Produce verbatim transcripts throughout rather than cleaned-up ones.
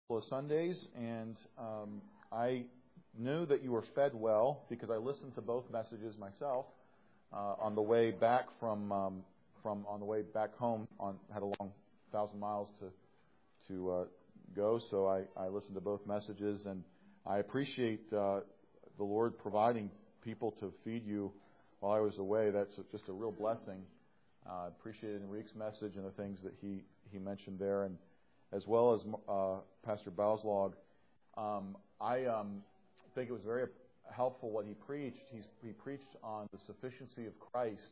of Sundays, and um, I knew that you were fed well because I listened to both messages myself uh, on the way back from um, from on the way back home. On had a long thousand miles to to uh, go, so I, I listened to both messages, and I appreciate uh, the Lord providing people to feed you while I was away. That's just a real blessing. I uh, appreciated Enrique's message and the things that he, he mentioned there, and as well as uh, Pastor Bauslog. Um, I um, think it was very helpful what he preached. He's, he preached on the sufficiency of Christ.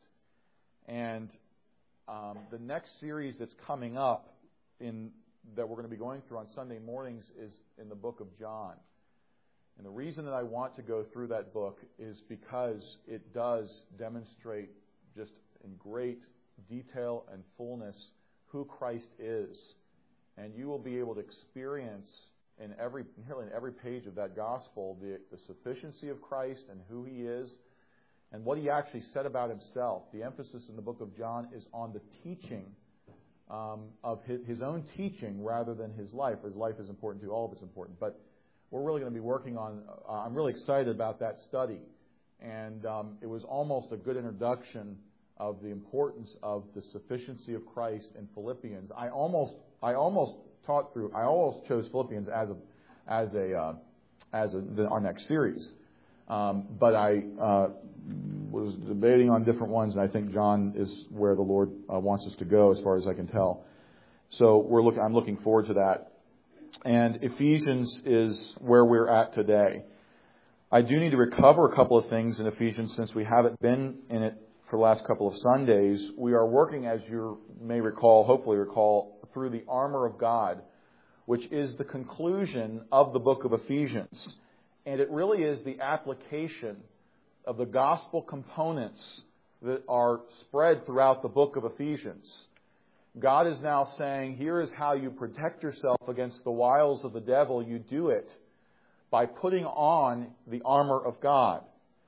And um, the next series that's coming up in that we're going to be going through on Sunday mornings is in the book of John. And the reason that I want to go through that book is because it does demonstrate just in great detail and fullness who Christ is. And you will be able to experience in every nearly in every page of that gospel the, the sufficiency of Christ and who He is and what He actually said about Himself. The emphasis in the book of John is on the teaching um, of his, his own teaching rather than His life. His life is important too. All of it's important. But we're really going to be working on, uh, I'm really excited about that study. And um, it was almost a good introduction of the importance of the sufficiency of Christ in Philippians. I almost I almost taught through, I almost chose Philippians as a, as a, uh, as a, the, our next series. Um, but I uh, was debating on different ones, and I think John is where the Lord uh, wants us to go as far as I can tell. So we're looking, I'm looking forward to that. And Ephesians is where we're at today. I do need to recover a couple of things in Ephesians since we haven't been in it for the last couple of Sundays. We are working, as you may recall, hopefully recall, through the armor of God, which is the conclusion of the book of Ephesians. And it really is the application of the gospel components that are spread throughout the book of Ephesians. God is now saying, here is how you protect yourself against the wiles of the devil. You do it by putting on the armor of God.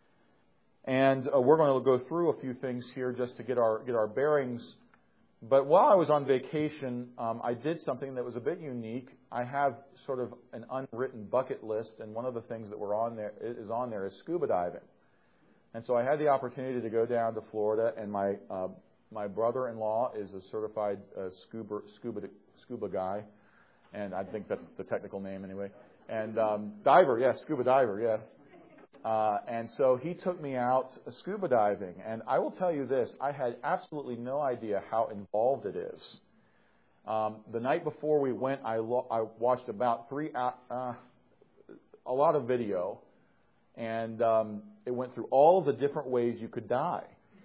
And uh, we're going to go through a few things here just to get our get our bearings. But while I was on vacation, um, I did something that was a bit unique. I have sort of an unwritten bucket list, and one of the things that were on there is on there is scuba diving. And so I had the opportunity to go down to Florida, and my uh, my brother-in-law is a certified uh, scuba scuba scuba guy, and I think that's the technical name anyway. And um, diver, yes, scuba diver, yes. Uh, and so he took me out scuba diving. And I will tell you this, I had absolutely no idea how involved it is. Um, the night before we went, I, lo- I watched about three, uh, uh, a lot of video. And um, it went through all the different ways you could die.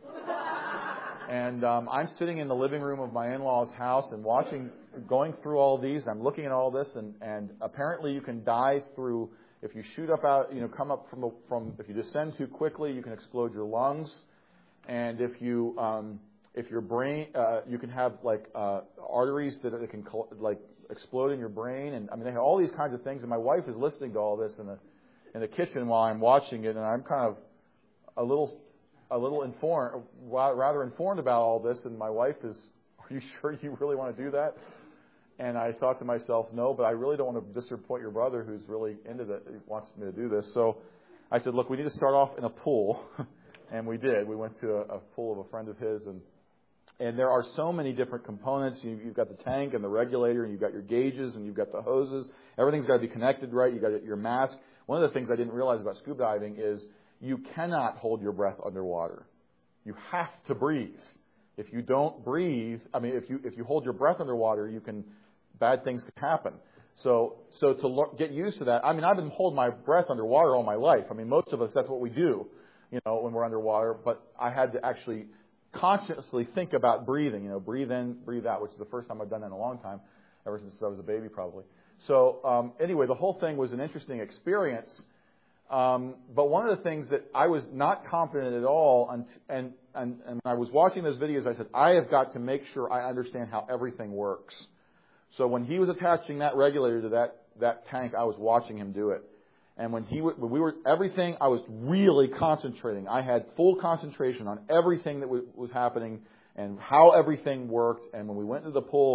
And um, I'm sitting in the living room of my in-laws' house and watching, going through all these. I'm looking at all this, and, and apparently you can die through. If you shoot up out, you know, come up from, a, from, if you descend too quickly, you can explode your lungs. And if you, um, if your brain, uh, you can have like, uh, arteries that, that can like explode in your brain. And I mean, they have all these kinds of things. And my wife is listening to all this in the, in the kitchen while I'm watching it. And I'm kind of a little, a little informed, rather informed about all this. And my wife is, are you sure you really want to do that? And I thought to myself, no, but I really don't want to disappoint your brother who's really into that, wants me to do this. So I said, look, we need to start off in a pool. And we did. We went to a, a pool of a friend of his. And and there are so many different components. You, you've got the tank and the regulator, and you've got your gauges, and you've got the hoses. Everything's got to be connected right. You've got your mask. One of the things I didn't realize about scuba diving is you cannot hold your breath underwater. You have to breathe. If you don't breathe, I mean, if you if you hold your breath underwater, you can... bad things could happen. So so to lo- get used to that, I mean, I've been holding my breath underwater all my life. I mean, most of us, that's what we do, you know, when we're underwater. But I had to actually consciously think about breathing, you know, breathe in, breathe out, which is the first time I've done that in a long time, ever since I was a baby probably. So um, anyway, the whole thing was an interesting experience. Um, but one of the things that I was not confident at all, and, and, and, and when I was watching those videos, I said, I have got to make sure I understand how everything works. So when he was attaching that regulator to that, that tank, I was watching him do it. And when he when we were everything, I was really concentrating. I had full concentration on everything that was happening and how everything worked. And when we went into the pool,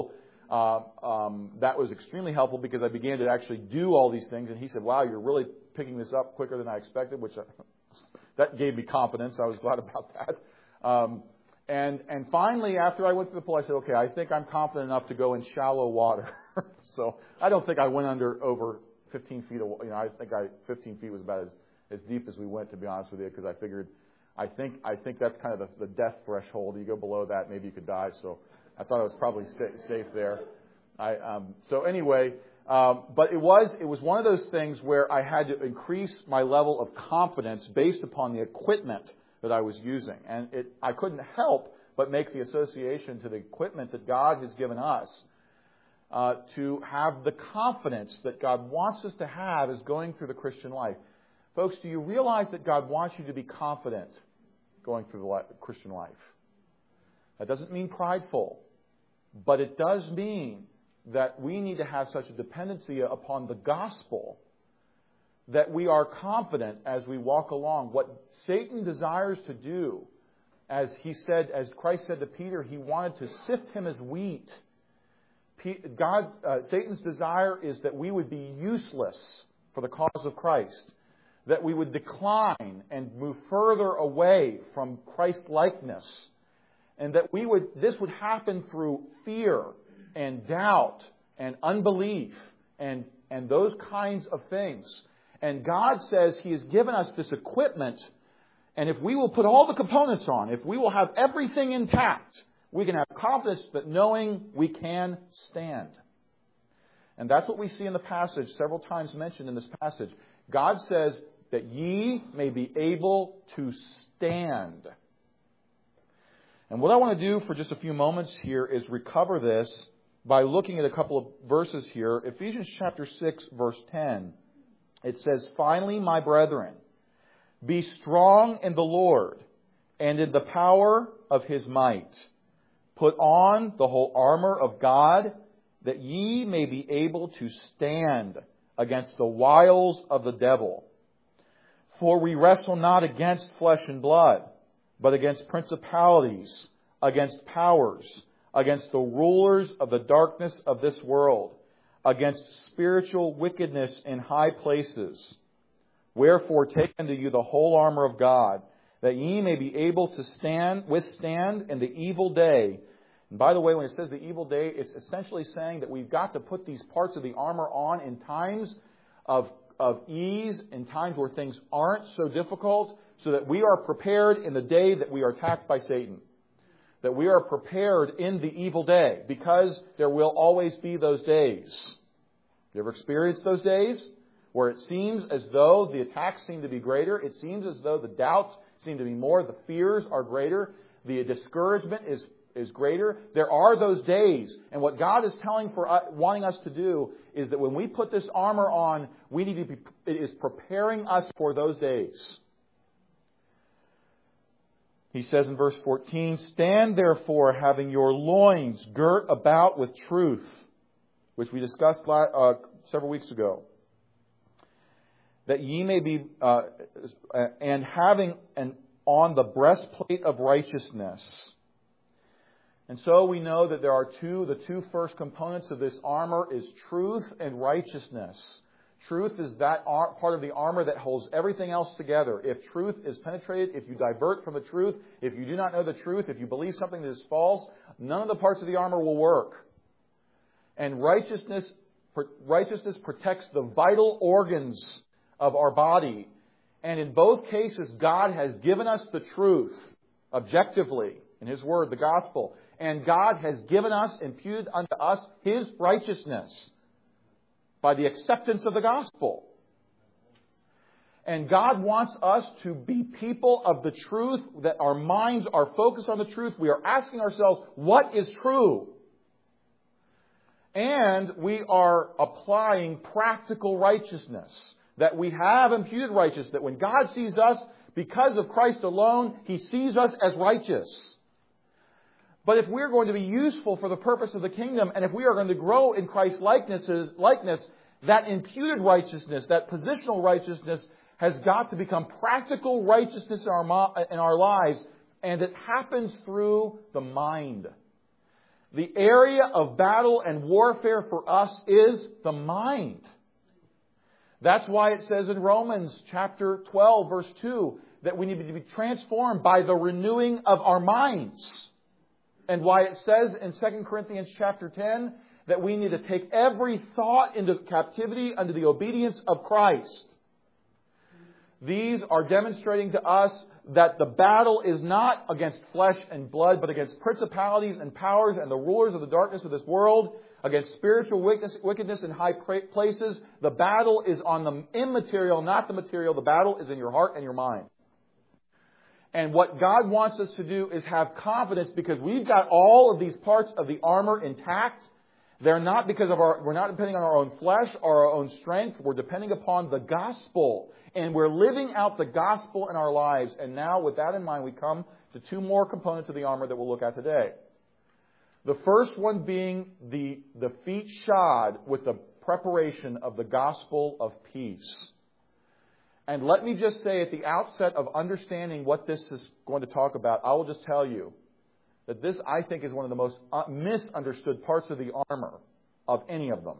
uh, um, that was extremely helpful because I began to actually do all these things. And he said, wow, you're really picking this up quicker than I expected, which I, that gave me confidence. I was glad about that. Um, and, and finally, after I went through the pool, I said, okay, I think I'm confident enough to go in shallow water. So I don't think I went under over fifteen feet. Of, you know, I think I fifteen feet was about as, as deep as we went, to be honest with you, because I figured, I think I think that's kind of the, the death threshold. You go below that, maybe you could die. So I thought I was probably sa- safe there. I, um, so anyway, um, but it was it was one of those things where I had to increase my level of confidence based upon the equipment that I was using, and it I couldn't help but make the association to the equipment that God has given us. Uh, to have the confidence that God wants us to have as going through the Christian life. Folks, do you realize that God wants you to be confident going through the li- Christian life? That doesn't mean prideful, but it does mean that we need to have such a dependency upon the gospel that we are confident as we walk along. What Satan desires to do, as he said, as Christ said to Peter, he wanted to sift him as wheat. God, uh, Satan's desire is that we would be useless for the cause of Christ, that we would decline and move further away from Christ-likeness, and that we would. This would happen through fear and doubt and unbelief and and those kinds of things. And God says He has given us this equipment, and if we will put all the components on, if we will have everything intact, we can have confidence that knowing we can stand. And that's what we see in the passage, several times mentioned in this passage. God says that ye may be able to stand. And what I want to do for just a few moments here is recover this by looking at a couple of verses here. Ephesians chapter six, verse ten. It says, finally, my brethren, be strong in the Lord and in the power of His might. Put on the whole armor of God, that ye may be able to stand against the wiles of the devil. For we wrestle not against flesh and blood, but against principalities, against powers, against the rulers of the darkness of this world, against spiritual wickedness in high places. Wherefore take unto you the whole armor of God, that ye may be able to stand, withstand in the evil day. And by the way, when it says the evil day, it's essentially saying that we've got to put these parts of the armor on in times of, of ease, in times where things aren't so difficult, so that we are prepared in the day that we are attacked by Satan. That we are prepared in the evil day, because there will always be those days. You ever experienced those days where it seems as though the attacks seem to be greater? It seems as though the doubts seem to be more. The fears are greater. The discouragement is, is greater. There are those days. And what God is telling for us, wanting us to do is that when we put this armor on, we need to be, it is preparing us for those days. He says in verse fourteen, stand therefore having your loins girt about with truth, which we discussed uh, several weeks ago. That ye may be, uh, and having an, on the breastplate of righteousness. And so we know that there are two, the two first components of this armor is truth and righteousness. Truth is that part of the armor that holds everything else together. If truth is penetrated, if you divert from the truth, if you do not know the truth, if you believe something that is false, none of the parts of the armor will work. And righteousness, righteousness protects the vital organs of our body. And in both cases, God has given us the truth objectively in His Word, the gospel. And God has given us, imputed unto us, His righteousness by the acceptance of the gospel. And God wants us to be people of the truth, that our minds are focused on the truth. We are asking ourselves, what is true? And we are applying practical righteousness. That we have imputed righteousness. That when God sees us, because of Christ alone, He sees us as righteous. But if we're going to be useful for the purpose of the kingdom, and if we are going to grow in Christ's likenesses, likeness, that imputed righteousness, that positional righteousness, has got to become practical righteousness in our, in our lives. And it happens through the mind. The area of battle and warfare for us is the mind. That's why it says in Romans chapter twelve, verse two, that we need to be transformed by the renewing of our minds. And why it says in Second Corinthians chapter ten that we need to take every thought into captivity under the obedience of Christ. These are demonstrating to us that the battle is not against flesh and blood, but against principalities and powers and the rulers of the darkness of this world, against spiritual wickedness in high places. The battle is on the immaterial, not the material. The battle is in your heart and your mind. And what God wants us to do is have confidence, because we've got all of these parts of the armor intact. They're not because of our, we're not depending on our own flesh or our own strength. We're depending upon the gospel. And we're living out the gospel in our lives. And now, with that in mind, we come to two more components of the armor that we'll look at today. The first one being the, the feet shod with the preparation of the gospel of peace. And let me just say at the outset of understanding what this is going to talk about, I will just tell you that this, I think, is one of the most misunderstood parts of the armor of any of them.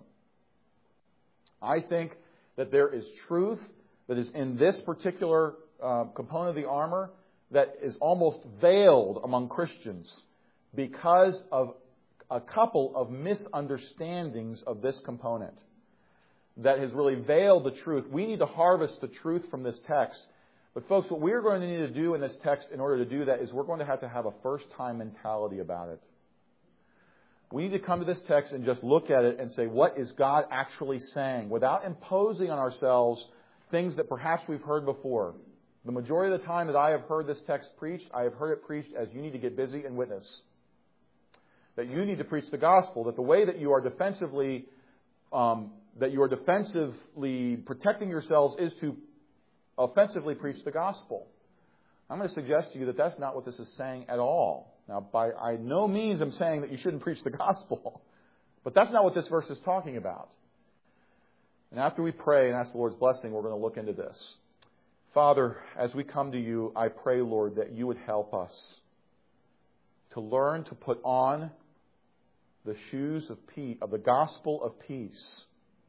I think that there is truth that is in this particular uh, component of the armor that is almost veiled among Christians because of a couple of misunderstandings of this component that has really veiled the truth. We need to harvest the truth from this text. But folks, what we're going to need to do in this text in order to do that is we're going to have to have a first-time mentality about it. We need to come to this text and just look at it and say, what is God actually saying? Without imposing on ourselves things that perhaps we've heard before. The majority of the time that I have heard this text preached, I have heard it preached as you need to get busy and witness. That you need to preach the gospel. That the way that you are defensively, um, that you are defensively protecting yourselves is to offensively preach the gospel. I'm going to suggest to you that that's not what this is saying at all. Now, by I no means am saying that you shouldn't preach the gospel. But that's not what this verse is talking about. And after we pray and ask the Lord's blessing, we're going to look into this. Father, as we come to you, I pray, Lord, that you would help us to learn to put on the shoes of peace, of the gospel of peace.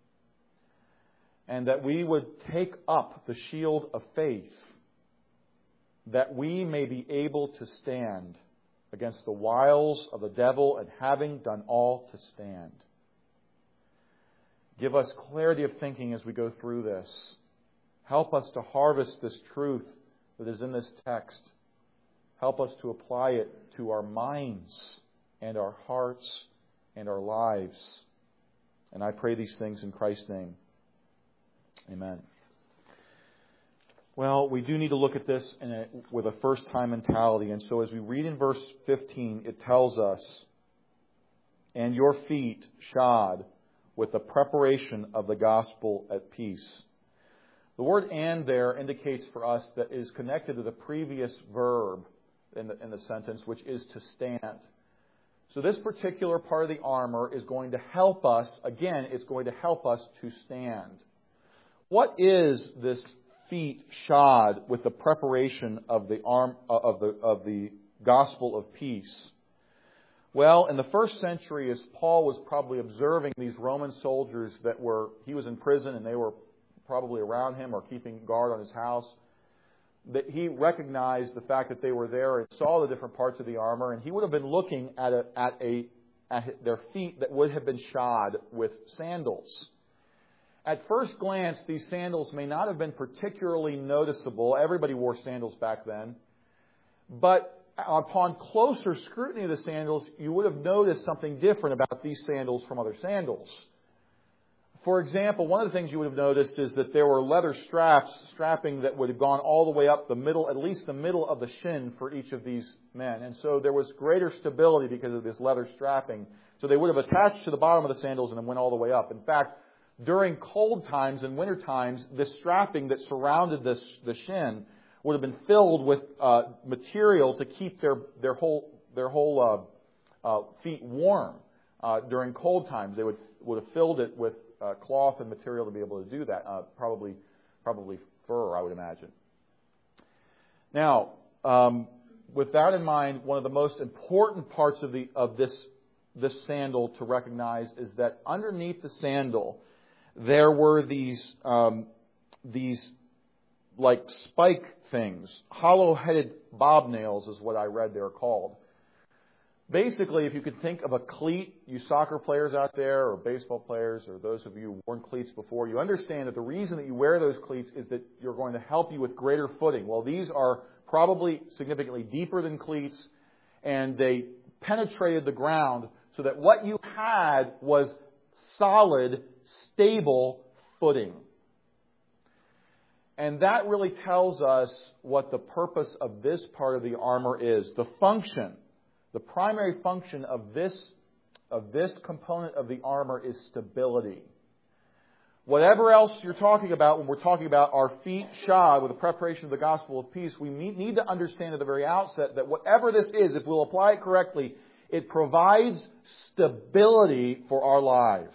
And that we would take up the shield of faith, that we may be able to stand against the wiles of the devil, and having done all, to stand. Give us clarity of thinking as we go through this. Help us to harvest this truth that is in this text. Help us to apply it to our minds and our hearts and our lives. And I pray these things in Christ's name. Amen. Well, we do need to look at this in a, with a first-time mentality. And so as we read in verse fifteen, it tells us, and your feet shod with the preparation of the gospel at peace. The word "and" there indicates for us that is connected to the previous verb in the, in the sentence, which is to stand. So this particular part of the armor is going to help us, again, it's going to help us to stand. What is this feet shod with the preparation of the arm of the of the gospel of peace? Well, in the first century, as Paul was probably observing these Roman soldiers that were, he was in prison and they were probably around him or keeping guard on his house, that he recognized the fact that they were there and saw the different parts of the armor, and he would have been looking at a, at a at their feet that would have been shod with sandals. At first glance, these sandals may not have been particularly noticeable. Everybody wore sandals back then. But upon closer scrutiny of the sandals, you would have noticed something different about these sandals from other sandals. For example, one of the things you would have noticed is that there were leather straps, strapping that would have gone all the way up the middle, at least the middle of the shin for each of these men. And so there was greater stability because of this leather strapping. So they would have attached to the bottom of the sandals and then went all the way up. In fact, during cold times and winter times, this strapping that surrounded this, the shin would have been filled with uh, material to keep their their whole their whole uh, uh, feet warm uh, during cold times. They would would have filled it with uh, cloth and material to be able to do that. Uh, probably probably fur, I would imagine. Now, um, with that in mind, one of the most important parts of the of this this sandal to recognize is that underneath the sandal, there were these um, these like spike things, hollow-headed bobnails is what I read they're called. Basically, if you could think of a cleat, you soccer players out there, or baseball players, or those of you who've worn cleats before, you understand that the reason that you wear those cleats is that you're going to help you with greater footing. Well, these are probably significantly deeper than cleats, and they penetrated the ground so that what you had was solid, stable footing. And that really tells us what the purpose of this part of the armor is. The function, the primary function of this, of this component of the armor is stability. Whatever else you're talking about when we're talking about our feet shod with the preparation of the gospel of peace, we need to understand at the very outset that whatever this is, if we'll apply it correctly, it provides stability for our lives.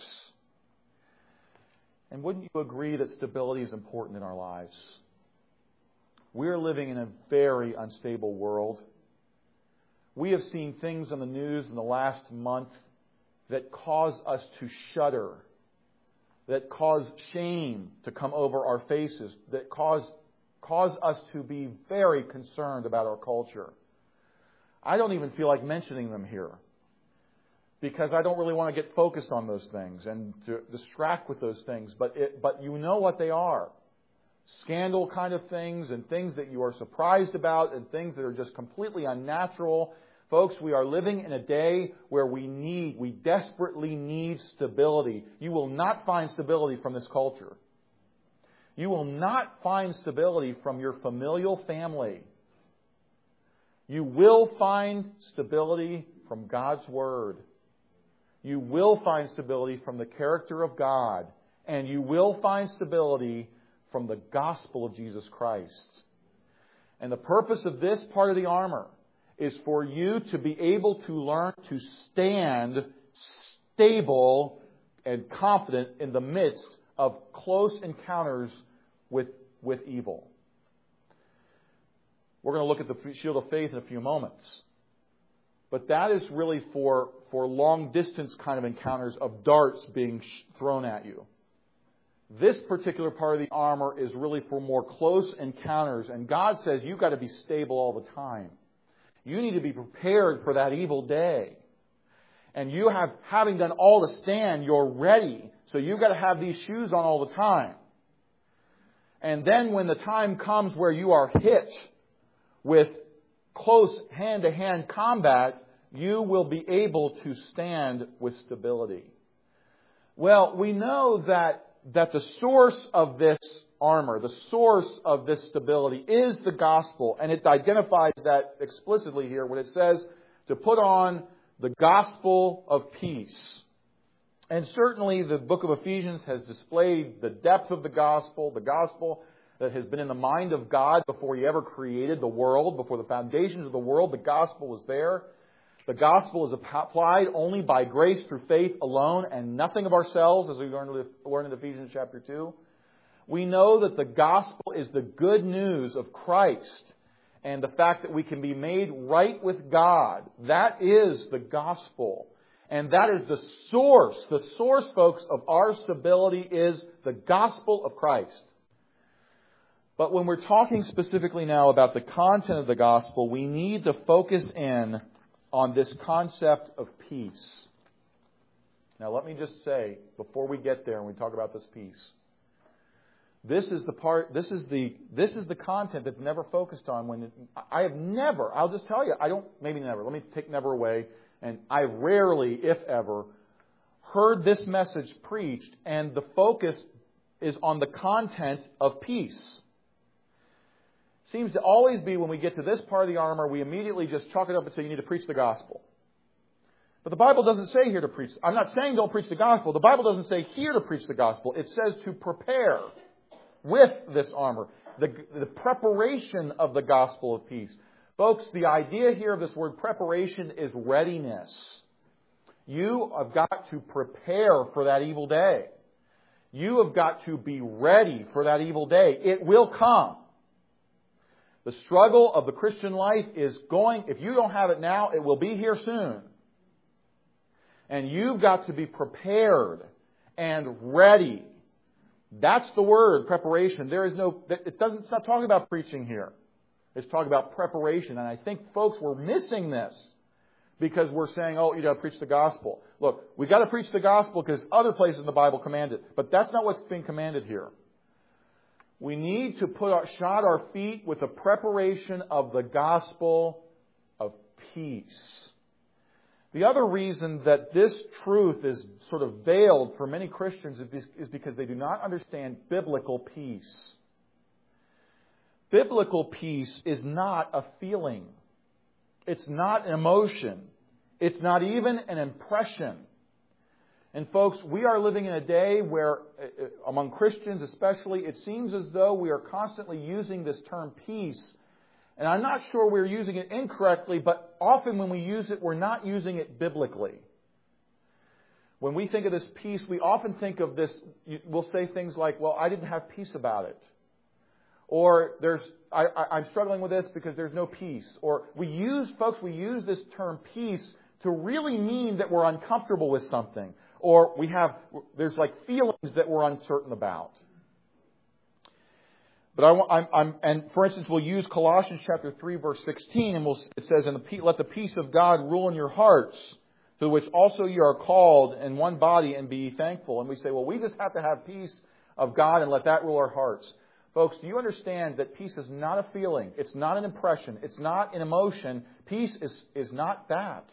And wouldn't you agree that stability is important in our lives? We're living in a very unstable world. We have seen things on the news in the last month that cause us to shudder, that cause shame to come over our faces, that cause, cause us to be very concerned about our culture. I don't even feel like mentioning them here, because I don't really want to get focused on those things and to distract with those things. But it, but you know what they are. Scandal kind of things, and things that you are surprised about, and things that are just completely unnatural. Folks, we are living in a day where we need, we desperately need stability. You will not find stability from this culture. You will not find stability from your familial family. You will find stability from God's Word. You will find stability from the character of God. And you will find stability from the gospel of Jesus Christ. And the purpose of this part of the armor is for you to be able to learn to stand stable and confident in the midst of close encounters with, with evil. We're going to look at the shield of faith in a few moments. But that is really for, for long-distance kind of encounters of darts being thrown at you. This particular part of the armor is really for more close encounters. And God says you've got to be stable all the time. You need to be prepared for that evil day. And you have, having done all to stand, you're ready. So you've got to have these shoes on all the time. And then when the time comes where you are hit with close hand-to-hand combat, you will be able to stand with stability. Well, we know that, that the source of this armor, the source of this stability is the gospel. And it identifies that explicitly here when it says to put on the gospel of peace. And certainly the book of Ephesians has displayed the depth of the gospel, the gospel that has been in the mind of God before He ever created the world, before the foundations of the world. The gospel was there. The gospel is applied only by grace through faith alone and nothing of ourselves, as we learn in Ephesians chapter two. We know that the gospel is the good news of Christ and the fact that we can be made right with God. That is the gospel. And that is the source. The source, folks, of our stability is the gospel of Christ. But when we're talking specifically now about the content of the gospel, we need to focus in on this concept of peace. Now, let me just say, before we get there and we talk about this peace, this is the part, this is the, this is the content that's never focused on. When it, I have never, I'll just tell you, I don't, maybe never, let me take never away, and I rarely, if ever, heard this message preached, and the focus is on the content of peace. Seems to always be when we get to this part of the armor, we immediately just chalk it up and say you need to preach the gospel. But the Bible doesn't say here to preach. I'm not saying don't preach the gospel. The Bible doesn't say here to preach the gospel. It says to prepare with this armor. The, the preparation of the gospel of peace. Folks, the idea here of this word preparation is readiness. You have got to prepare for that evil day. You have got to be ready for that evil day. It will come. The struggle of the Christian life is going, if you don't have it now, it will be here soon. And you've got to be prepared and ready. That's the word, preparation. There is no, it doesn't, it's not talking about preaching here. It's talking about preparation. And I think, folks, we're missing this because we're saying, oh, you got to preach the gospel. Look, we've got to preach the gospel because other places in the Bible command it. But that's not what's being commanded here. We need to put our, shod our feet with the preparation of the gospel of peace. The other reason that this truth is sort of veiled for many Christians is because they do not understand biblical peace. Biblical peace is not a feeling. It's not an emotion. It's not even an impression. And folks, we are living in a day where, among Christians especially, it seems as though we are constantly using this term peace. And I'm not sure we're using it incorrectly, but often when we use it, we're not using it biblically. When we think of this peace, we often think of this, we'll say things like, well, I didn't have peace about it. Or there's, I, I, I'm struggling with this because there's no peace. Or we use, folks, we use this term peace to really mean that we're uncomfortable with something. Or we have, there's like feelings that we're uncertain about. But I, I'm, I'm, and for instance, we'll use Colossians chapter three, verse sixteen, and we'll, it says, "And the, let the peace of God rule in your hearts, to which also you are called in one body, and be ye thankful." And we say, well, we just have to have peace of God and let that rule our hearts. Folks, do you understand that peace is not a feeling? It's not an impression. It's not an emotion. Peace is, is not that.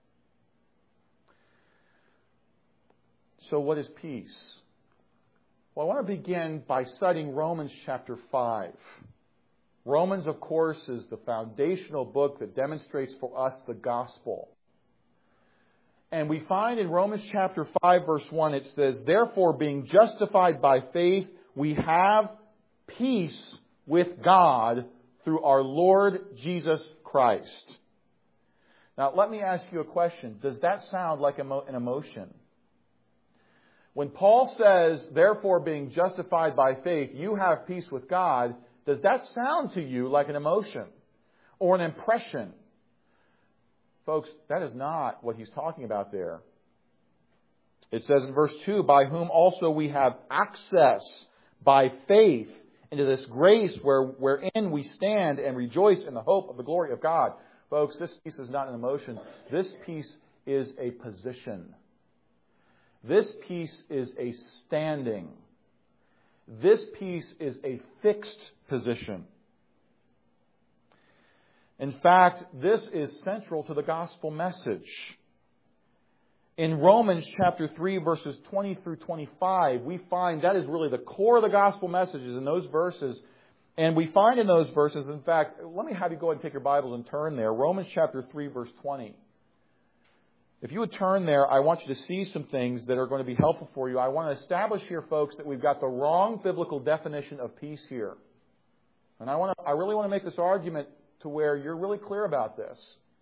So what is peace? Well, I want to begin by citing Romans chapter five. Romans, of course, is the foundational book that demonstrates for us the gospel. And we find in Romans chapter five, verse one, it says, "Therefore, being justified by faith, we have peace with God through our Lord Jesus Christ." Now, let me ask you a question. Does that sound like an emotion? When Paul says, "Therefore, being justified by faith, you have peace with God," does that sound to you like an emotion or an impression? Folks, that is not what he's talking about there. It says in verse two, "By whom also we have access by faith into this grace where, wherein we stand and rejoice in the hope of the glory of God." Folks, this peace is not an emotion. This peace is a position. This peace is a standing. This peace is a fixed position. In fact, this is central to the gospel message. In Romans chapter three, verses twenty through twenty-five, we find that is really the core of the gospel messages in those verses. And we find in those verses, in fact, let me have you go ahead and take your Bibles and turn there. Romans chapter three, verse twenty. If you would turn there, I want you to see some things that are going to be helpful for you. I want to establish here, folks, that we've got the wrong biblical definition of peace here. And I want to, I really want to make this argument to where you're really clear about this.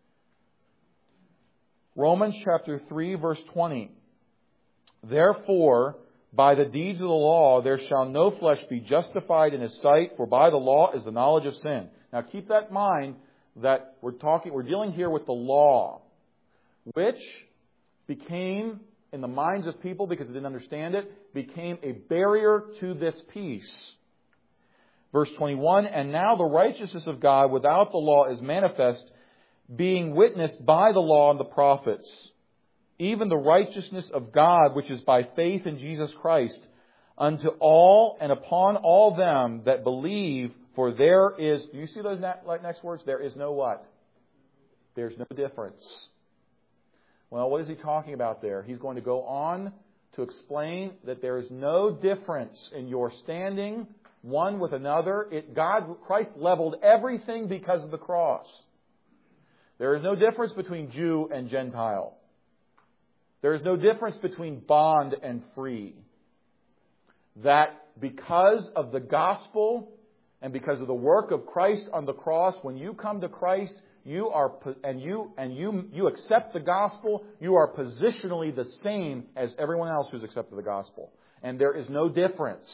Romans chapter three, verse twenty. "Therefore, by the deeds of the law, there shall no flesh be justified in his sight, for by the law is the knowledge of sin." Now keep that in mind that we're talking, we're dealing here with the law, which became, in the minds of people, because they didn't understand it, became a barrier to this peace. Verse twenty-one, "And now the righteousness of God without the law is manifest, being witnessed by the law and the prophets, even the righteousness of God, which is by faith in Jesus Christ, unto all and upon all them that believe, for there is," do you see those next words? There is no what? There's no difference. Well, what is he talking about there? He's going to go on to explain that there is no difference in your standing one with another. It, God, Christ leveled everything because of the cross. There is no difference between Jew and Gentile. There is no difference between bond and free. That because of the gospel and because of the work of Christ on the cross, when you come to Christ, you are and you and you you accept the gospel, you are positionally the same as everyone else who's accepted the gospel. And there is no difference.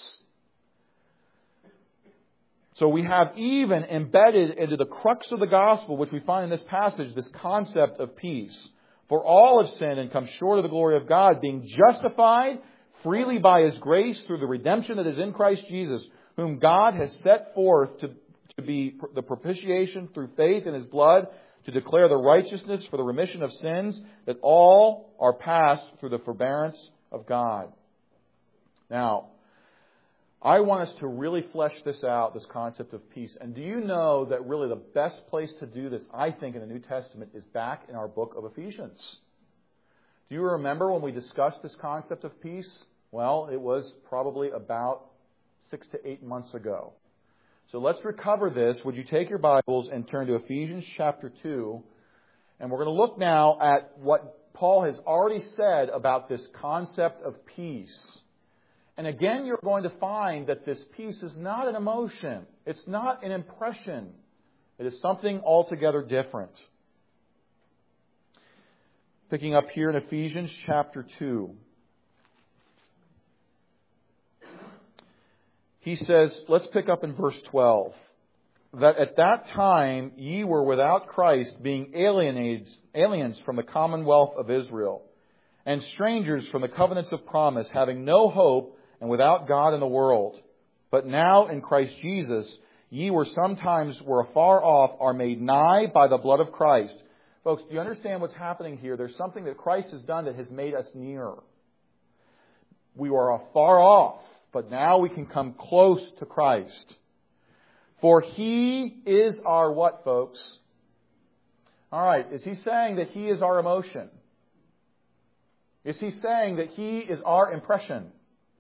So we have even embedded into the crux of the gospel, which we find in this passage, this concept of peace. For all have sinned and come short of the glory of God, being justified freely by His grace through the redemption that is in Christ Jesus, whom God has set forth to, to be the propitiation through faith in His blood, to declare the righteousness for the remission of sins, that all are passed through the forbearance of God. Now, I want us to really flesh this out, this concept of peace. And do you know that really the best place to do this, I think, in the New Testament is back in our book of Ephesians? Do you remember when we discussed this concept of peace? Well, it was probably about six to eight months ago. So let's recover this. Would you take your Bibles and turn to Ephesians chapter two? And we're going to look now at what Paul has already said about this concept of peace. And again, you're going to find that this peace is not an emotion. It's not an impression. It is something altogether different. Picking up here in Ephesians chapter two. He says, let's pick up in verse twelve. That at that time ye were without Christ, being alienated, aliens from the commonwealth of Israel, and strangers from the covenants of promise, having no hope, and without God in the world. But now in Christ Jesus, ye were sometimes were afar off, are made nigh by the blood of Christ. Folks, do you understand what's happening here? There's something that Christ has done that has made us near. We were afar off, but now we can come close to Christ. For He is our what, folks? All right, is He saying that He is our emotion? Is He saying that He is our impression?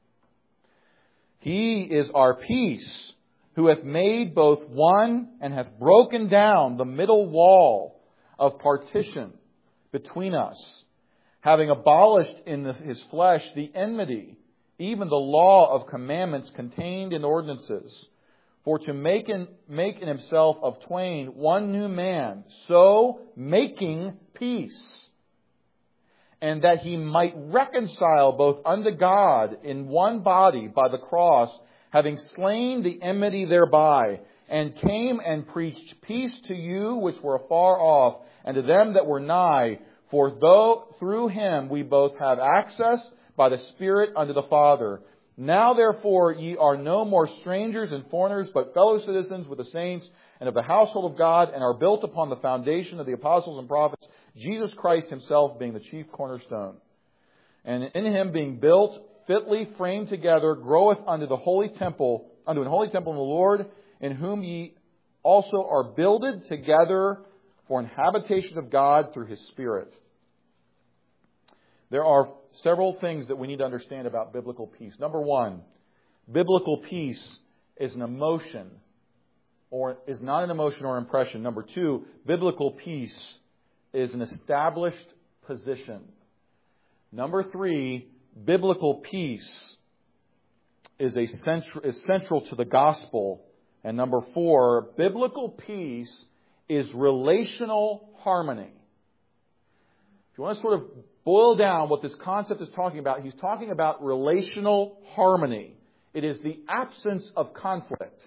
He is our peace, who hath made both one and hath broken down the middle wall of partition between us, having abolished in the, His flesh the enmity, even the law of commandments contained in ordinances, for to make in, make in Himself of twain one new man, so making peace, and that He might reconcile both unto God in one body by the cross, having slain the enmity thereby, and came and preached peace to you which were afar off, and to them that were nigh. For though through Him we both have access by the Spirit unto the Father. Now therefore ye are no more strangers and foreigners, but fellow citizens with the saints and of the household of God, and are built upon the foundation of the apostles and prophets, Jesus Christ Himself being the chief cornerstone. And in Him being built, fitly framed together, groweth unto the holy temple, unto an holy temple in the Lord, in whom ye also are builded together for an habitation of God through His Spirit. There are several things that we need to understand about biblical peace. Number one, biblical peace is an emotion, or is not an emotion or impression. Number two, biblical peace is an established position. Number three, biblical peace is a central, is central to the gospel. And number four, biblical peace is relational harmony. If you want to sort of boil down what this concept is talking about, he's talking about relational harmony. It is the absence of conflict.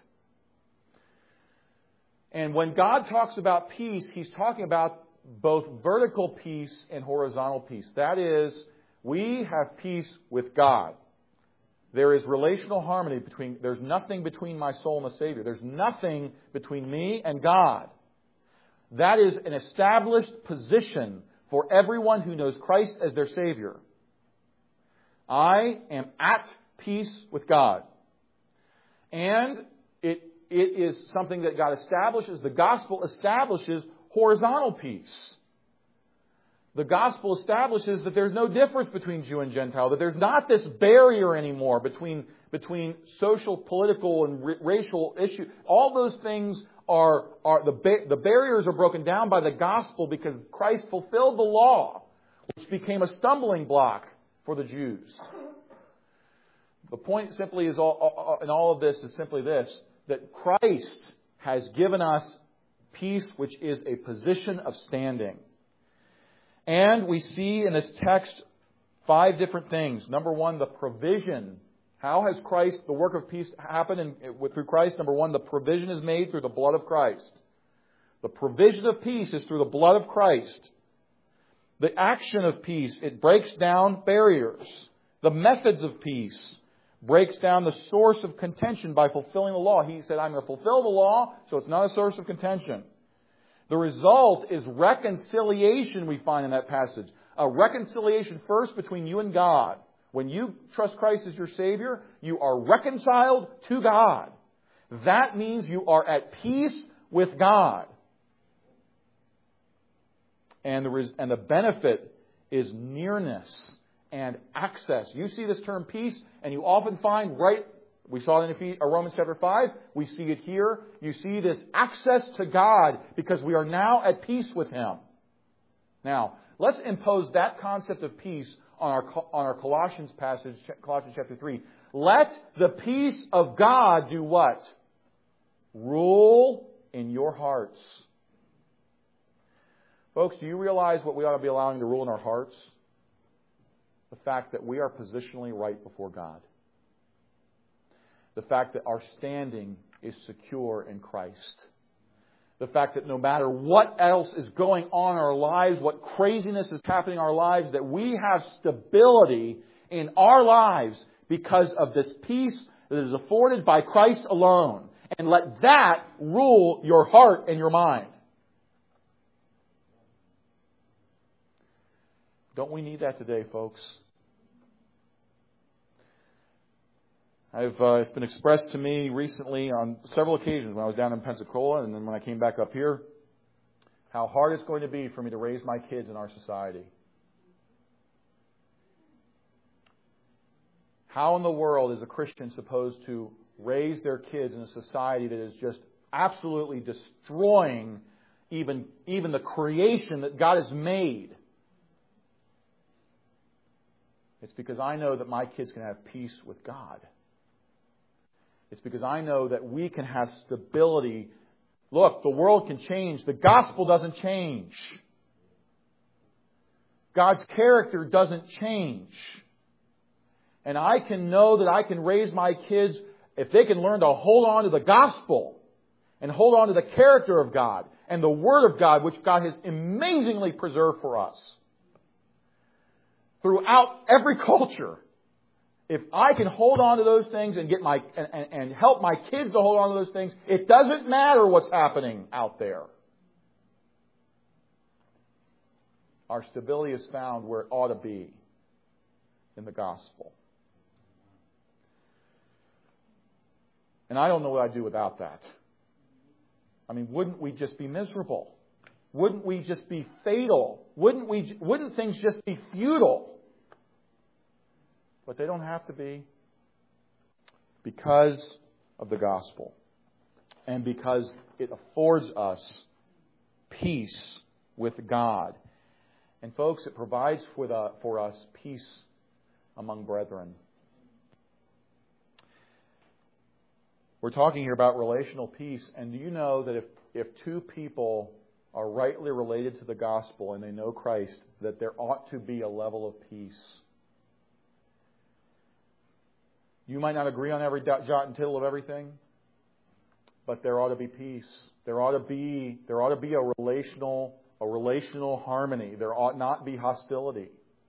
And when God talks about peace, He's talking about both vertical peace and horizontal peace. That is, we have peace with God. There is relational harmony between, there's nothing between my soul and the Savior. There's nothing between me and God. That is an established position for everyone who knows Christ as their Savior. I am at peace with God. And it, it is something that God establishes. The gospel establishes horizontal peace. The gospel establishes that there's no difference between Jew and Gentile, that there's not this barrier anymore between, between social, political, and r- racial issues. All those things are, are the, ba- the barriers are broken down by the gospel because Christ fulfilled the law, which became a stumbling block for the Jews. The point simply is, all, in all of this, is simply this, that Christ has given us peace, which is a position of standing. And we see in this text five different things. Number one, the provision. How has Christ, the work of peace, happened in, through Christ? Number one, the provision is made through the blood of Christ. The provision of peace is through the blood of Christ. The action of peace, it breaks down barriers. The methods of peace breaks down the source of contention by fulfilling the law. He said, I'm going to fulfill the law, so it's not a source of contention. The result is reconciliation, we find in that passage. A reconciliation first between you and God. When you trust Christ as your Savior, you are reconciled to God. That means you are at peace with God. And the, res- and the benefit is nearness and access. You see this term peace, and you often find right, we saw it in Ephesians, Romans chapter five, we see it here. You see this access to God because we are now at peace with Him. Now, let's impose that concept of peace on our, on our Colossians passage, Colossians chapter three. Let the peace of God do what? Rule in your hearts. Folks, do you realize what we ought to be allowing to rule in our hearts? The fact that we are positionally right before God. The fact that our standing is secure in Christ. The fact that no matter what else is going on in our lives, what craziness is happening in our lives, that we have stability in our lives because of this peace that is afforded by Christ alone. And let that rule your heart and your mind. Don't we need that today, folks? I've, uh, it's been expressed to me recently on several occasions when I was down in Pensacola and then when I came back up here, how hard it's going to be for me to raise my kids in our society. How in the world is a Christian supposed to raise their kids in a society that is just absolutely destroying even, even the creation that God has made? It's because I know that my kids can have peace with God. It's because I know that we can have stability. Look, the world can change. The gospel doesn't change. God's character doesn't change. And I can know that I can raise my kids if they can learn to hold on to the gospel and hold on to the character of God and the Word of God, which God has amazingly preserved for us. Throughout every culture, if I can hold on to those things and get my and, and, and help my kids to hold on to those things, it doesn't matter what's happening out there. Our stability is found where it ought to be, in the gospel. And I don't know what I'd do without that. I mean, wouldn't we just be miserable? Wouldn't we just be fatal? Wouldn't we? Wouldn't things just be futile? But they don't have to be, because of the gospel and because it affords us peace with God. And folks, it provides for, the, for us peace among brethren. We're talking here about relational peace, and do you know that if, if two people are rightly related to the gospel and they know Christ, that there ought to be a level of peace. You might not agree on every jot and tittle of everything, but there ought to be peace. There ought to be there ought to be a relational a relational harmony. There ought not be hostility.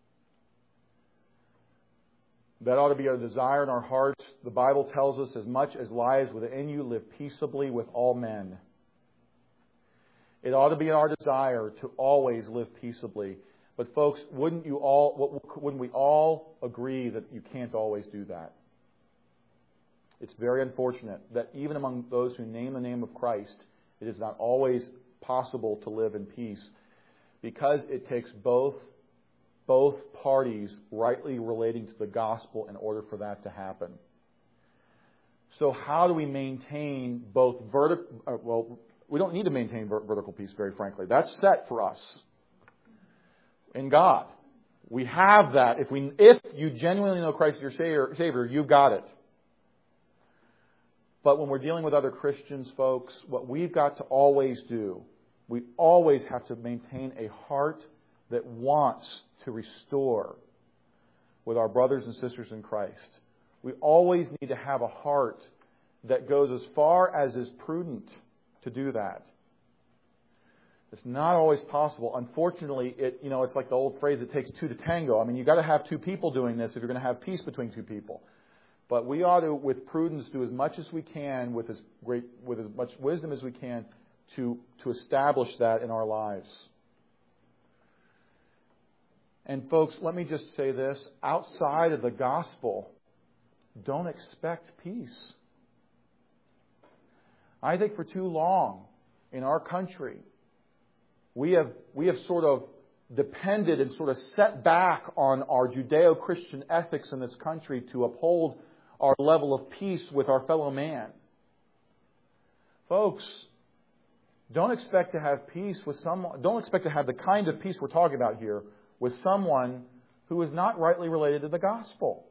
That ought to be a desire in our hearts. The Bible tells us, as much as lies within you, live peaceably with all men. It ought to be our desire to always live peaceably. But folks, wouldn't you all wouldn't we all agree that you can't always do that? It's very unfortunate that even among those who name the name of Christ, it is not always possible to live in peace, because it takes both both parties rightly relating to the gospel in order for that to happen. So how do we maintain both vertical... Uh, well, we don't need to maintain ver- vertical peace, very frankly. That's set for us in God. We have that. If we, if you genuinely know Christ as your Savior, Savior, you've got it. But when we're dealing with other Christians, folks, what we've got to always do, we always have to maintain a heart that wants to restore with our brothers and sisters in Christ. We always need to have a heart that goes as far as is prudent to do that. It's not always possible. Unfortunately, it you know it's like the old phrase, it takes two to tango. I mean, you've got to have two people doing this if you're going to have peace between two people. But we ought to, with prudence, do as much as we can, with as great, with as much wisdom as we can, to, to establish that in our lives. And folks, let me just say this. Outside of the gospel, don't expect peace. I think for too long in our country, we have, we have sort of depended and sort of set back on our Judeo-Christian ethics in this country to uphold our level of peace with our fellow man. Folks, don't expect to have peace with someone, don't expect to have the kind of peace we're talking about here with someone who is not rightly related to the gospel.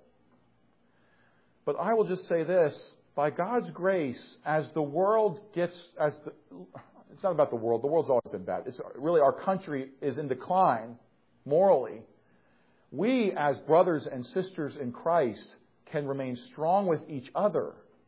But I will just say this, by God's grace, as the world gets, as the, it's not about the world, the world's always been bad. It's really our country is in decline morally. We as brothers and sisters in Christ can remain strong with each other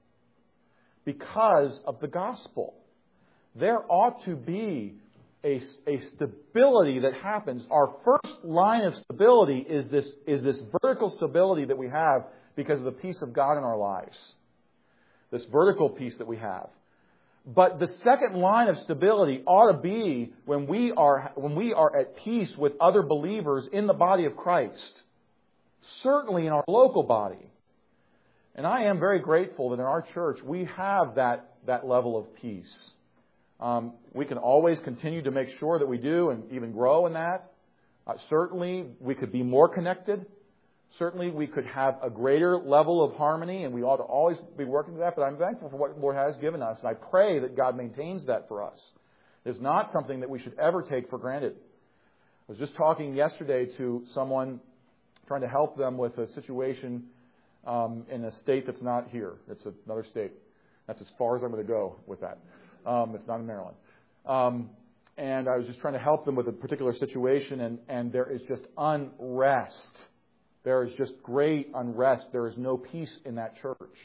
because of the gospel. There ought to be a, a stability that happens. Our first line of stability is this, is this vertical stability that we have because of the peace of God in our lives. This vertical peace that we have. But the second line of stability ought to be when we are, when we are at peace with other believers in the body of Christ. Certainly in our local body. And I am very grateful that in our church we have that, that level of peace. Um, we can always continue to make sure that we do and even grow in that. Uh, certainly we could be more connected. Certainly we could have a greater level of harmony, and we ought to always be working to that. But I'm thankful for what the Lord has given us, and I pray that God maintains that for us. It's not something that we should ever take for granted. I was just talking yesterday to someone trying to help them with a situation Um, in a state that's not here. It's another state. That's as far as I'm going to go with that. Um, it's not in Maryland. Um, and I was just trying to help them with a particular situation, and, and there is just unrest. There is just great unrest. There is no peace in that church.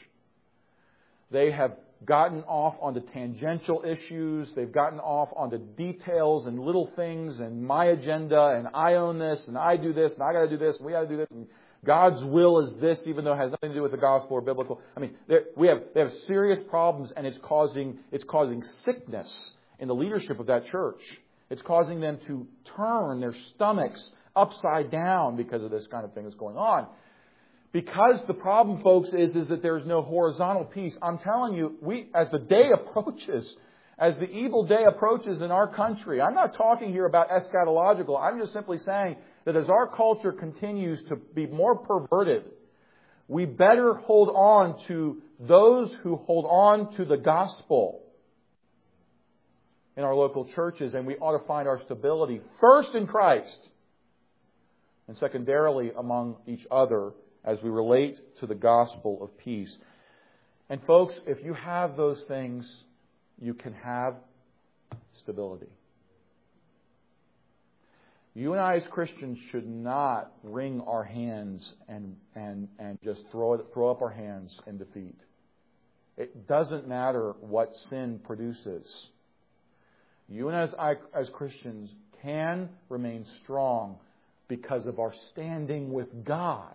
They have gotten off onto tangential issues. They've gotten off onto details and little things and my agenda and I own this and I do this and I got to do this and we got to do this and God's will is this, even though it has nothing to do with the gospel or biblical. I mean, we have they have serious problems, and it's causing it's causing sickness in the leadership of that church. It's causing them to turn their stomachs upside down because of this kind of thing that's going on. Because the problem, folks, is is that there's no horizontal peace. I'm telling you, we as the day approaches, as the evil day approaches in our country, I'm not talking here about eschatological. I'm just simply saying that as our culture continues to be more perverted, we better hold on to those who hold on to the gospel in our local churches, and we ought to find our stability first in Christ and secondarily among each other as we relate to the gospel of peace. And folks, if you have those things, you can have stability. You and I as Christians should not wring our hands and, and, and just throw, it, throw up our hands in defeat. It doesn't matter what sin produces. You and I as, as Christians can remain strong because of our standing with God.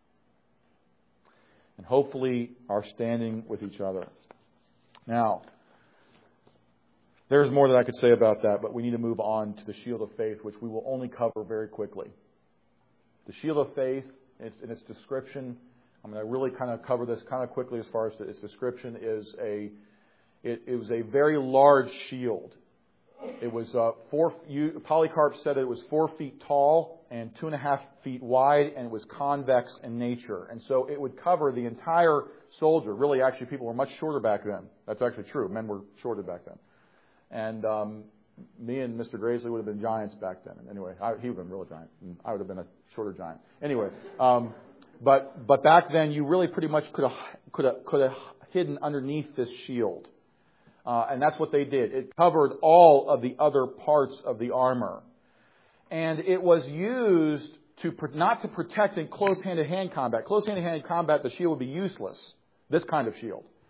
And hopefully our standing with each other. Now, there's more that I could say about that, but we need to move on to the shield of faith, which we will only cover very quickly. The shield of faith, in its description, I'm going to really kind of cover this kind of quickly as far as its description, is a, it, it was a very large shield. It was uh, four, you, Polycarp said it was four feet tall and two and a half feet wide, and it was convex in nature. And so it would cover the entire soldier. Really, actually, people were much shorter back then. That's actually true. Men were shorter back then. And um, me and Mister Graysley would have been giants back then. Anyway, I, he would have been a real giant. And I would have been a shorter giant. Anyway, um, but but back then you really pretty much could have could have could have hidden underneath this shield, uh, and that's what they did. It covered all of the other parts of the armor, and it was used to not to protect in close hand-to-hand combat. Close hand-to-hand combat, the shield would be useless. This kind of shield.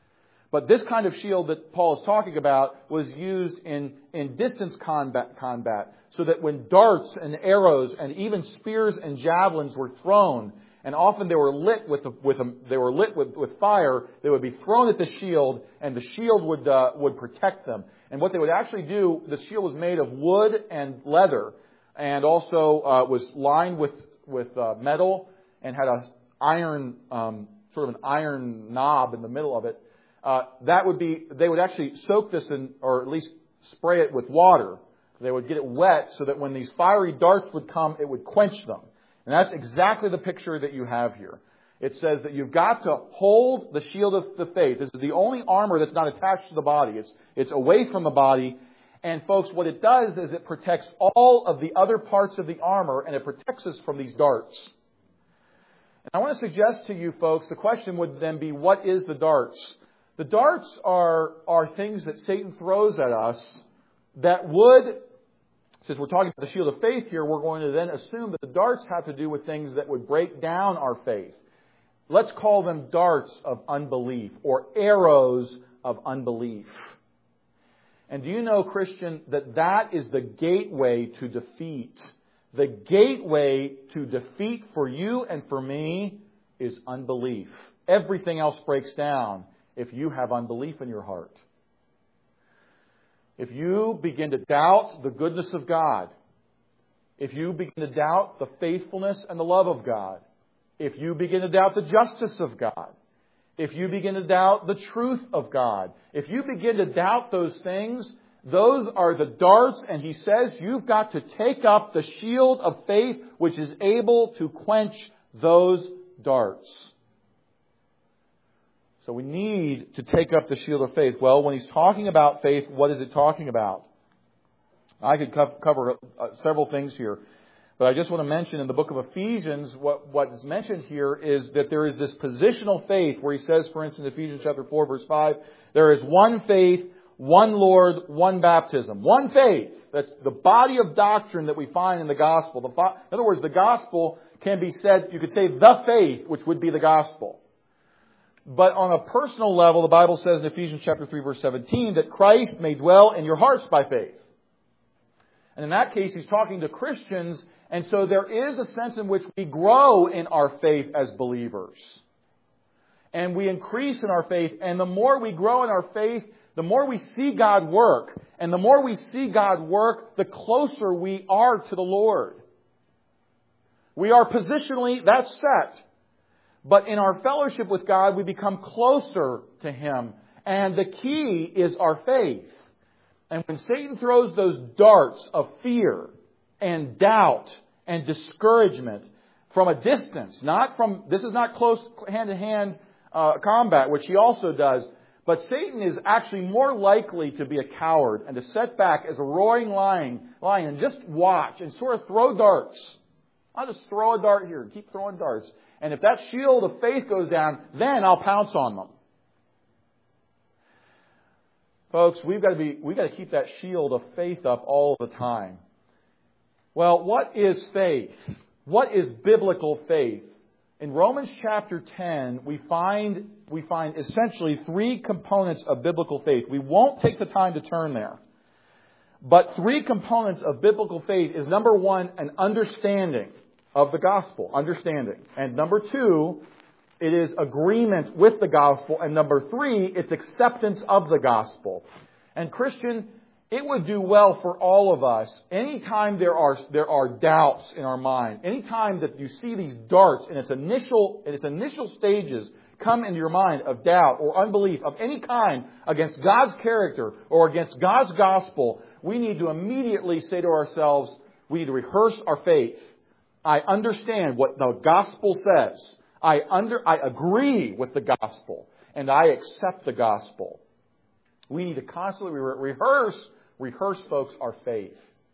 But this kind of shield that Paul is talking about was used in, in distance combat, combat, so that when darts and arrows and even spears and javelins were thrown, and often they were lit with a, with a, they were lit with, with fire, they would be thrown at the shield, and the shield would uh, would protect them. And what they would actually do, the shield was made of wood and leather, and also uh, was lined with with uh, metal and had a iron um, sort of an iron knob in the middle of it. Uh, that would be, they would actually soak this in, or at least spray it with water. They would get it wet so that when these fiery darts would come, it would quench them. And that's exactly the picture that you have here. It says that you've got to hold the shield of the faith. This is the only armor that's not attached to the body. It's, it's away from the body. And folks, what it does is it protects all of the other parts of the armor, and it protects us from these darts. And I want to suggest to you folks, the question would then be, what is the darts? The darts are, are things that Satan throws at us that would, since we're talking about the shield of faith here, we're going to then assume that the darts have to do with things that would break down our faith. Let's call them darts of unbelief or arrows of unbelief. And do you know, Christian, that that is the gateway to defeat? The gateway to defeat for you and for me is unbelief. Everything else breaks down if you have unbelief in your heart. If you begin to doubt the goodness of God, if you begin to doubt the faithfulness and the love of God, if you begin to doubt the justice of God, if you begin to doubt the truth of God, if you begin to doubt those things, those are the darts, and he says you've got to take up the shield of faith which is able to quench those darts. So we need to take up the shield of faith. Well, when he's talking about faith, what is it talking about? I could cover several things here. But I just want to mention in the book of Ephesians, what, what is mentioned here is that there is this positional faith where he says, for instance, Ephesians chapter four, verse five, there is one faith, one Lord, one baptism. One faith. That's the body of doctrine that we find in the gospel. The, in other words, the gospel can be said, you could say the faith, which would be the gospel. But on a personal level, the Bible says in Ephesians chapter three, verse seventeen, that Christ may dwell in your hearts by faith. And in that case, he's talking to Christians. And so there is a sense in which we grow in our faith as believers. And we increase in our faith. And the more we grow in our faith, the more we see God work. And the more we see God work, the closer we are to the Lord. We are positionally, that's set. But in our fellowship with God, we become closer to Him. And the key is our faith. And when Satan throws those darts of fear and doubt and discouragement from a distance, not from, this is not close hand-to-hand uh, combat, which he also does, but Satan is actually more likely to be a coward and to set back as a roaring lion, lion and just watch and sort of throw darts. I'll just throw a dart here and keep throwing darts. And if that shield of faith goes down, then I'll pounce on them. Folks, we've got to be, we've got to keep that shield of faith up all the time. Well, what is faith? What is biblical faith? In Romans chapter ten, we find, we find essentially three components of biblical faith. We won't take the time to turn there. But three components of biblical faith is, number one, an understanding of the gospel. Understanding. And number two, it is agreement with the gospel. And number three, it's acceptance of the gospel. And Christian, it would do well for all of us, anytime there are there are doubts in our mind, anytime that you see these darts in its initial in its initial stages come into your mind of doubt or unbelief of any kind against God's character or against God's gospel, we need to immediately say to ourselves, we need to rehearse our faith. I understand what the gospel says. I under I agree with the gospel, and I accept the gospel. We need to constantly re- rehearse, rehearse, folks, our faith.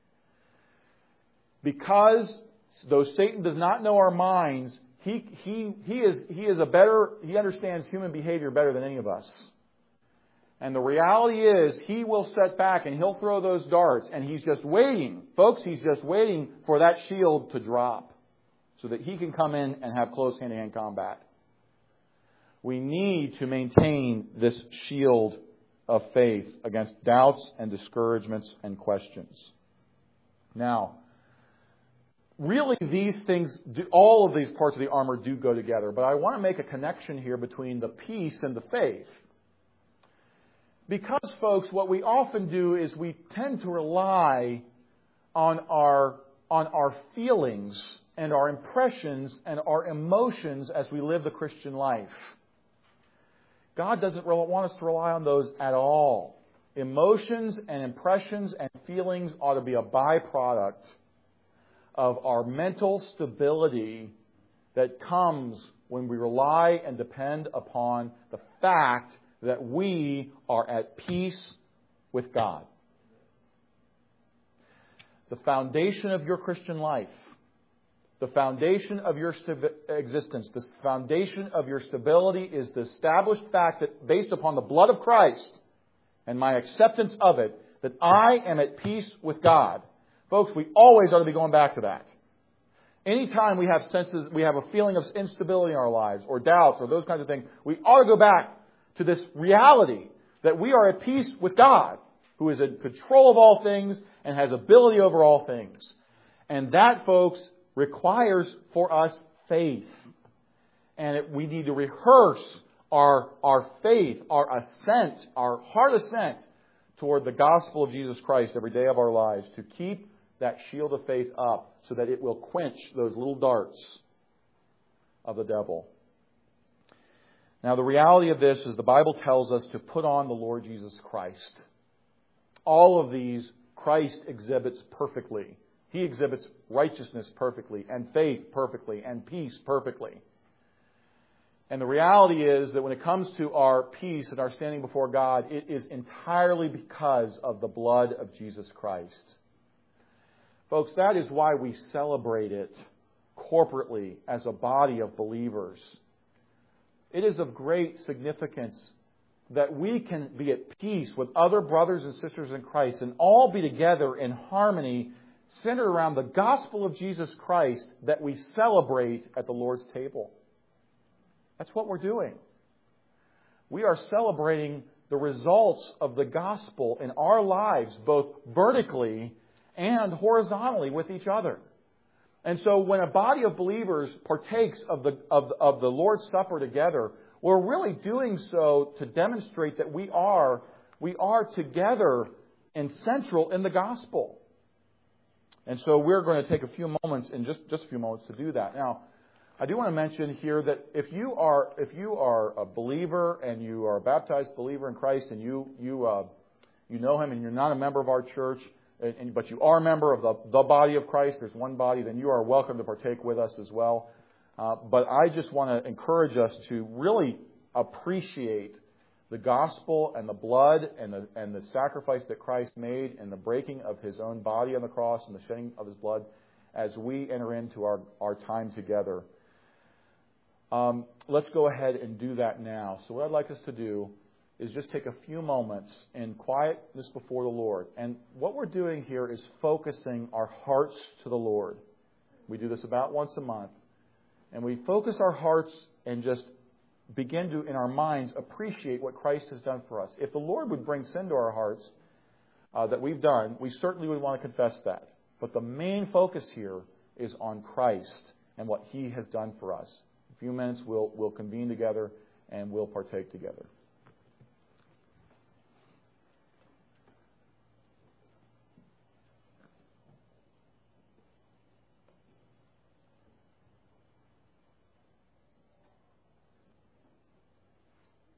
Because though Satan does not know our minds, he he he is he is a better he understands human behavior better than any of us. And the reality is, he will set back and he'll throw those darts, and he's just waiting, folks. He's just waiting for that shield to drop, so that he can come in and have close hand-to-hand combat. We need to maintain this shield of faith against doubts and discouragements and questions. Now, really these things, do, all of these parts of the armor do go together, but I want to make a connection here between the peace and the faith. Because, folks, what we often do is we tend to rely on our, on our feelings and our impressions and our emotions as we live the Christian life. God doesn't want us to rely on those at all. Emotions and impressions and feelings ought to be a byproduct of our mental stability that comes when we rely and depend upon the fact that we are at peace with God. The foundation of your Christian life, the foundation of your st- existence, the foundation of your stability is the established fact that based upon the blood of Christ and my acceptance of it, that I am at peace with God. Folks, we always ought to be going back to that. Anytime we have senses, we have a feeling of instability in our lives or doubts or those kinds of things, we ought to go back to this reality that we are at peace with God, who is in control of all things and has ability over all things. And that, folks, requires for us faith. And it, we need to rehearse our, our faith, our assent, our heart assent toward the gospel of Jesus Christ every day of our lives to keep that shield of faith up so that it will quench those little darts of the devil. Now, the reality of this is the Bible tells us to put on the Lord Jesus Christ. All of these Christ exhibits perfectly. He exhibits righteousness perfectly, and faith perfectly, and peace perfectly. And the reality is that when it comes to our peace and our standing before God, it is entirely because of the blood of Jesus Christ. Folks, that is why we celebrate it corporately as a body of believers. It is of great significance that we can be at peace with other brothers and sisters in Christ and all be together in harmony, centered around the gospel of Jesus Christ that we celebrate at the Lord's table. That's what we're doing. We are celebrating the results of the gospel in our lives, both vertically and horizontally with each other. And so when a body of believers partakes of the, of, of the Lord's Supper together, we're really doing so to demonstrate that we are, we are together and central in the gospel. And so we're going to take a few moments, in just, just a few moments, to do that. Now, I do want to mention here that if you are if you are a believer and you are a baptized believer in Christ and you you uh, you know Him and you're not a member of our church, and, and, but you are a member of the, the body of Christ, there's one body, then you are welcome to partake with us as well. Uh, but I just want to encourage us to really appreciate the gospel and the blood and the and the sacrifice that Christ made and the breaking of His own body on the cross and the shedding of His blood as we enter into our, our time together. Um, let's go ahead and do that now. So what I'd like us to do is just take a few moments in quietness before the Lord. And what we're doing here is focusing our hearts to the Lord. We do this about once a month. And we focus our hearts and just begin to, in our minds, appreciate what Christ has done for us. If the Lord would bring sin to our hearts uh, that we've done, we certainly would want to confess that. But the main focus here is on Christ and what He has done for us. In a few minutes, we'll, we'll convene together and we'll partake together.